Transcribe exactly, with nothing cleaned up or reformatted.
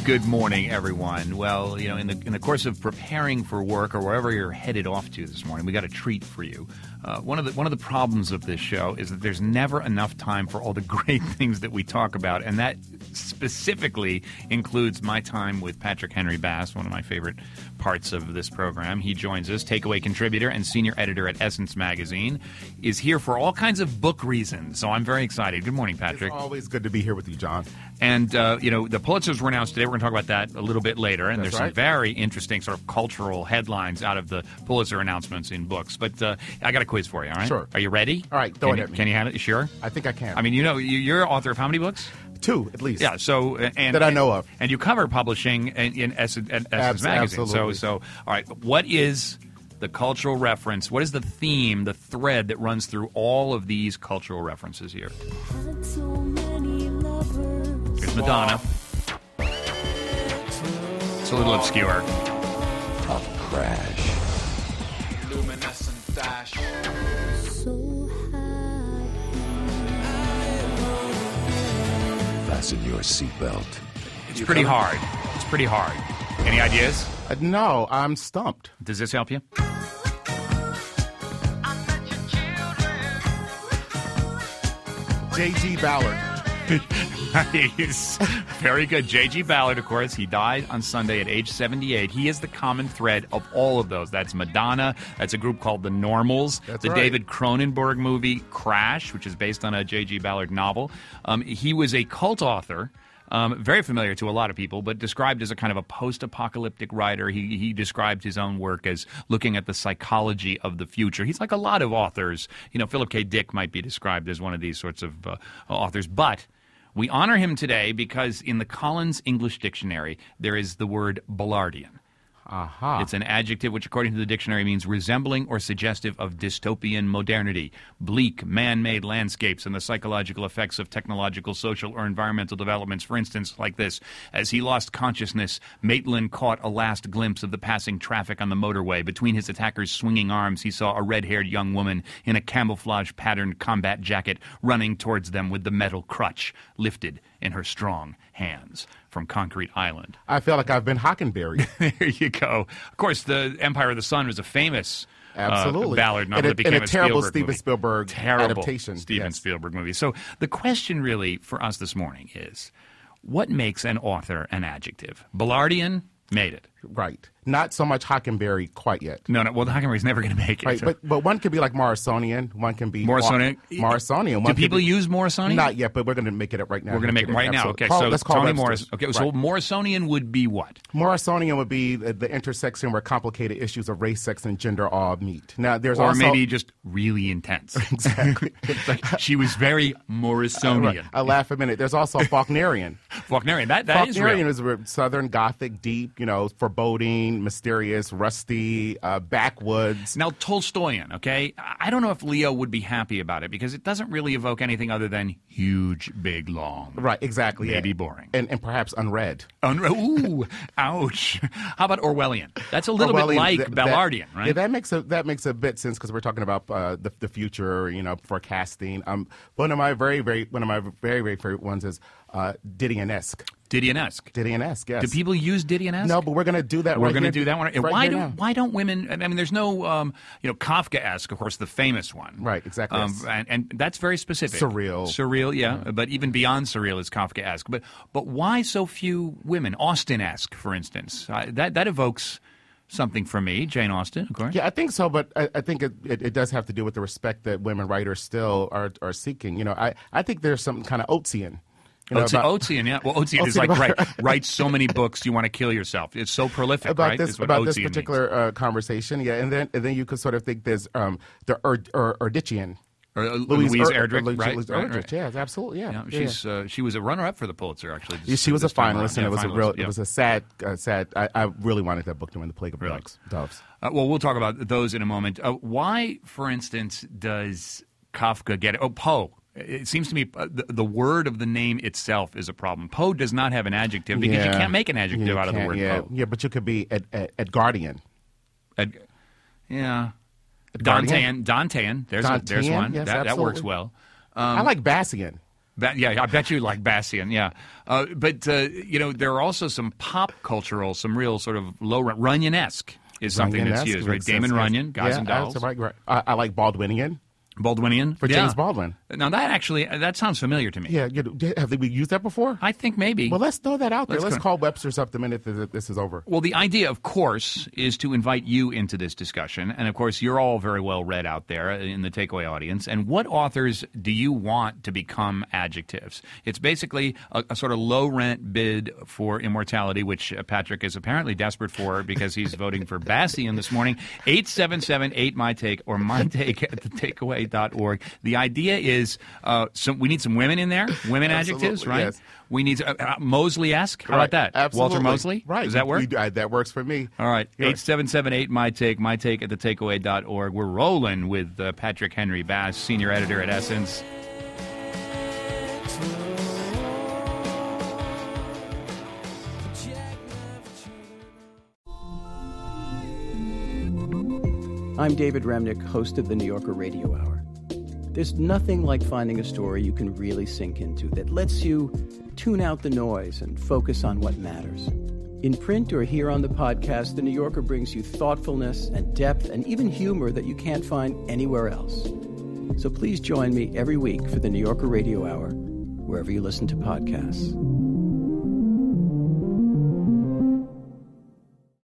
Good morning, everyone. Well, you know, in the in the course of preparing for work or wherever you're headed off to this morning, we got a treat for you. Uh, one of the one of the problems of this show is that there's never enough time for all the great things that we talk about, and that specifically includes my time with Patrick Henry Bass, one of my favorite parts of this program. He joins us, takeaway contributor and senior editor at Essence Magazine, is here for all kinds of book reasons. So I'm very excited. Good morning, Patrick. It's always good to be here with you, John. And, uh, you know, the Pulitzers were announced today. We're going to talk about that a little bit later. And That's there's right. some very interesting sort of cultural headlines out of the Pulitzer announcements in books. But uh, I got a quiz for you, all right? Sure. Are you ready? All right, throw can it you, at me. Can you handle it? Sure? I think I can. I mean, you know, you- you're author of how many books? Two, at least. Yeah, so... uh, and That I know of. And you cover publishing in, in Essence, Essence Abs- Magazine. absolutely. So, so, all right, what is the cultural reference? What is the theme, the thread that runs through all of these cultural references here? Here's Madonna. It's a little obscure. Tough crash. Luminescent dash. Fasten your seatbelt. It's pretty hard. It's pretty hard. Any ideas? Uh, no, I'm stumped. Does this help you? J G. Ballard. Nice. Very good. J G. Ballard, of course, he died on Sunday at age seventy-eight. He is the common thread of all of those. That's Madonna. That's a group called The Normals. That's the right. David Cronenberg movie Crash, which is based on a J G. Ballard novel. Um, he was a cult author. Um, very familiar to a lot of people, but described as a kind of a post-apocalyptic writer. He he described his own work as looking at the psychology of the future. He's like a lot of authors. You know, Philip K. Dick might be described as one of these sorts of uh, authors. But we honor him today because in the Collins English Dictionary, there is the word Ballardian. Aha. It's an adjective which, according to the dictionary, means resembling or suggestive of dystopian modernity, bleak, man-made landscapes, and the psychological effects of technological, social, or environmental developments. For instance, like this. As he lost consciousness, Maitland caught a last glimpse of the passing traffic on the motorway. Between his attacker's swinging arms, he saw a red-haired young woman in a camouflage-patterned combat jacket running towards them with the metal crutch lifted in her strong hands. From Concrete Island. I feel like I've been Hockenberry. There you go. Of course, the Empire of the Sun was a famous Absolutely. uh, Ballard novel And a- that became and a terrible Spielberg Steven movie. Spielberg terrible adaptation, Steven yes. Spielberg movie. So the question really for us this morning is, what makes an author an adjective? Ballardian made it. Right. Not so much Hockenberry quite yet. No, no. Well, the Hockenberry's never going to make it. Right, so- but but one could be like Morrisonian. One can be Morrisonian. Morrisonian. Do One people could be, use Morrisonian? Not yet, but we're going to make it up right now. We're going to make it right now. Absolutely. Okay, Call- so let's call Toni Webster's. Morris. Okay, Right. so Morrisonian would be what? Morrisonian would be the, the intersection where complicated issues of race, sex, and gender all meet. Now, there's Or also maybe just really intense. exactly. It's like she was very Morrisonian. Right. I laugh a minute. There's also Faulknerian. Faulknerian. That that is Faulknerian real. is re- Southern Gothic, deep, you know, foreboding, mysterious, rusty, uh, backwoods. Now, Tolstoyan, okay? I don't know if Leo would be happy about it because it doesn't really evoke anything other than huge, big, long. Right, exactly. Maybe yeah. boring. And, and perhaps unread. Un- Ooh, ouch. How about Orwellian? That's a little Orwellian, bit like th- Ballardian, that, right? Yeah, that makes a that makes a bit sense because we're talking about uh, the the future, you know, forecasting. Um, one of my very very one of my very very favorite ones is uh, Didion-esque. Didion-esque. Didion-esque, yes. Do people use Didion-esque? No, but we're going to do that. We're right going to here- do that one. And right why here do now. why don't women? I mean, there's no, um, you know, Kafka-esque, of course, the famous one. Right, exactly. Um, and, and that's very specific. Surreal. Surreal, yeah. But even beyond surreal is Kafka-esque. But but why so few women? Austen-esque, for instance. Uh, that that evokes something for me. Jane Austen, of course. Yeah, I think so, but I, I think it, it, it does have to do with the respect that women writers still are are seeking. You know, I, I think there's something kind of Oatsian. You know, Oatsi- about, Oatsian, yeah. Well, Oatsian is Oatsian like, about- right, write so many books you want to kill yourself. It's so prolific, about right? this is what about this Oatsian particular uh, conversation, yeah, and then and then you could sort of think there's um, the Erd, Erd, Erditchian. means. Or, uh, Louise, Er- Erdrich, Louise- right? Louise right, Erdrich, right. yeah, absolutely, yeah. Yeah, yeah. she's uh, she was a runner-up for the Pulitzer, actually. Yeah, this- she was a this time finalist, around. and it was Yeah, a real, finalist, yeah. it was a sad, uh, sad. I, I really wanted that book to win the Plague of Really? Doves. Doves. Uh, well, we'll talk about those in a moment. Uh, why, for instance, does Kafka get it? Oh, Poe. It seems to me uh, the, the word of the name itself is a problem. Poe does not have an adjective because you Yeah. can't make an adjective You out of the can't, word yeah. Poe. Yeah, but you could be at, at, at Guardian. Ed- yeah. Guardian? Dantean. Dantean. There's, a, there's Dantean, one. yes, that, that works absolutely. well. Um, I like Bassian. Ba- yeah, I bet you like Bastian, yeah. Uh, but, uh, you know, there are also some pop cultural, some real sort of low, Runyon-esque is something that's Runyon-esque used, right? makes Damon sense, yes. Runyon, Guys yeah, and Dolls. that's right, right. I, I like Baldwinian. Baldwinian? For yeah. James Baldwin. Now, that actually, that sounds familiar to me. Yeah, you know, have we used that before? I think maybe. Well, let's throw that out there. Let's Let's go- call Webster's up the minute that this is over. Well, the idea, of course, is to invite you into this discussion. And, of course, you're all very well read out there in the takeaway audience. And what authors do you want to become adjectives? It's basically a, a sort of low-rent bid for immortality, which uh, Patrick is apparently desperate for because he's voting for Bastian this morning. eight seven seven eight my take or my take at the takeaway dot org. The idea is uh, some, we need some women in there, women Absolutely, adjectives, right? yes. We need uh, uh, Mosley-esque. How Right, about that? Absolutely. Walter Mosley? Right. Does that work? We, we, uh, that works for me. All right, You're eight seven seven eight my take, my take at the takeaway dot org. We're rolling with uh, Patrick Henry Bass, senior editor at Essence. I'm David Remnick, host of the New Yorker Radio Hour. There's nothing like finding a story you can really sink into that lets you tune out the noise and focus on what matters. In print or here on the podcast, The New Yorker brings you thoughtfulness and depth and even humor that you can't find anywhere else. So please join me every week for The New Yorker Radio Hour, wherever you listen to podcasts.